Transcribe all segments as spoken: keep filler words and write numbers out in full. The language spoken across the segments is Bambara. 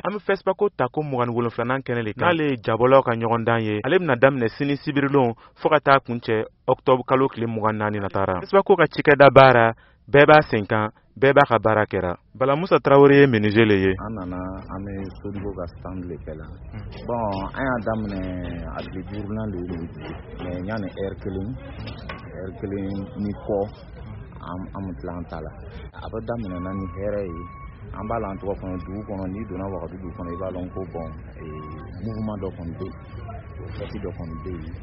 an bɛ Facebook ko ta ko mugan ni wolonwula kɛnɛ de kan n'ale ye jabɔlaw ka ɲɔgɔndan ye ale bɛna daminɛ sini sibirilon fo ka taa kuncɛ octobre kalo tile mugan naani na taara. Facebook ko ka cikɛda baara bɛɛ b'a sen kan bɛɛ b'a ka baara kɛra. Bala Musa Tarawele ye menuisier le ye. An nana an bɛ Sodibo ka stand le kɛ la. Bon an y'a daminɛ a tile duurunan de ye mais yanni heure kelen heure kelen ni kɔ an bɛ tila an ta la. A bɛ daminɛ na ni hɛrɛ ye an b'a la an tɔgɔ kɔnɔ dugu kɔnɔ n'i donna Wagadugu kɔnɔ i b'a dɔn ko bon mouvement dɔ kɔni bɛ yen fête dɔ kɔni bɛ yen.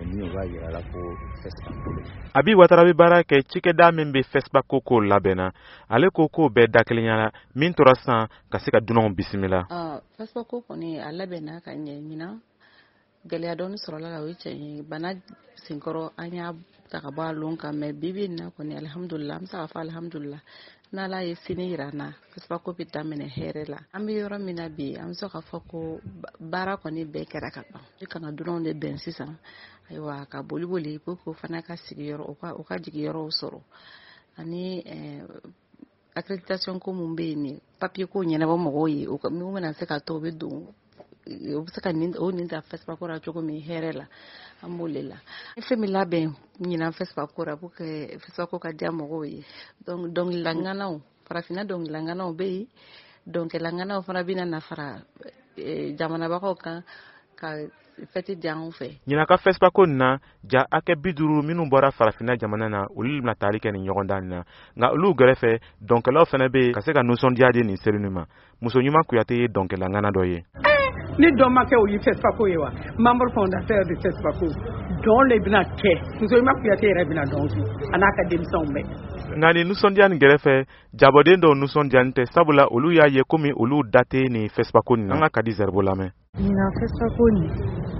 Abi Watara bɛ baara kɛ cikɛda min bɛ Facebook ko ko labɛnna ale ko ko bɛɛ da kelen ɲana min tora san ka se ka dunanw bisimila. Facebook ko kɔni a labɛnna ka ɲɛ ɲina gɛlɛya dɔɔni sɔrɔla la o ye tiɲɛ ye bana senkɔrɔ an y'a ta ka bɔ a lon kan mais bi bi in na kɔni alhamdulillah an bɛ se ka fɔ alhamdulillah n'Ala ye sini yira an na Facebook ko bɛ daminɛ hɛrɛ la an bɛ yɔrɔ min na bi an bɛ se ka fɔ ko baara kɔni bɛɛ kɛra ka ban i kana dunanw de bɛn sisan ayiwa ka boli boli ko ko fana ka sigiyɔrɔ o ka o ka jigiyɔrɔw sɔrɔ ani accréditation ko mun bɛ yen ni papier ko ɲɛnabɔ mɔgɔw ye o min bɛna se ka to o bɛ don o bɛ se ka nin o nin ta Facebook ko la cogo min hɛrɛ la an b'o le la fɛn min labɛn ɲinan Facebook ko la pour que Facebook ko ka diya mɔgɔw ye donc dɔnkilidalaŋanaw farafinna dɔnkilidalaŋanaw bɛ yen dɔnkilidalaŋanaw fana bɛna na fara jamanabagaw kan ka fɛti di an fɛ. Ɲinan ka Facebook ko na ja hakɛ bi duuru minnu bɔra farafinna jamana na olu bɛna taali kɛ nin ɲɔgɔndan na nka olu gɛrɛfɛ dɔnkɛlaw fana bɛ yen ka se ka nisɔndiya di nin seli ma muso ɲuman Kuyate ye dɔnkilidalaŋana dɔ ye. Ni dɔn ma kɛ o ye Facebook ko ye wa membre fondateur de Facebook ko dɔn le bɛna kɛ muso ɲuman Kuyate yɛrɛ bɛna dɔn su a n'a ka denmisɛnw bɛɛ. Nka nin nisɔndiya nin gɛrɛfɛ jabɔden dɔw nisɔndiya tɛ sabula olu y'a ye komi olu date ni Facebook ko nin an ka Kadi Zerbo lamɛn. Ɲinan Facebook ko nin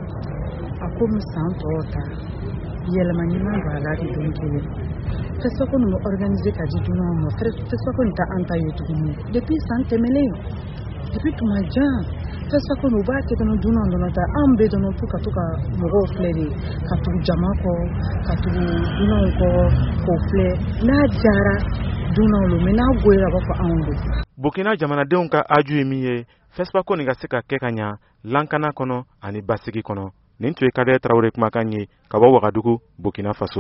a komi san tɔw ta yɛlɛma ɲuman b'a la de don kelen Facebook ko nin bɛ organiser ka di dunanw ma Facebook ko nin tɛ an ta ye tuguni depuis san tɛmɛnen depuis tuma jan Facebook ko nin u b'a kɛ dɔrɔn dunanw dɔrɔn ta an bɛɛ dɔrɔn fo ka to ka mɔgɔw filɛ de ka tugu jama kɔ ka tugu dunanw kɔ k'o filɛ n'a diyara dunanw lo mais n'a goyira a b'a fɔ anw do. Burkina jamanadenw ka aju ye min ye Facebook ko nin ka se ka kɛ ka ɲa lankana kɔnɔ ani basigi kɔnɔ nin tun ye Kadɛrɛ Tarawele kumakan ye ka bɔ Wagadugu Burkina Faso.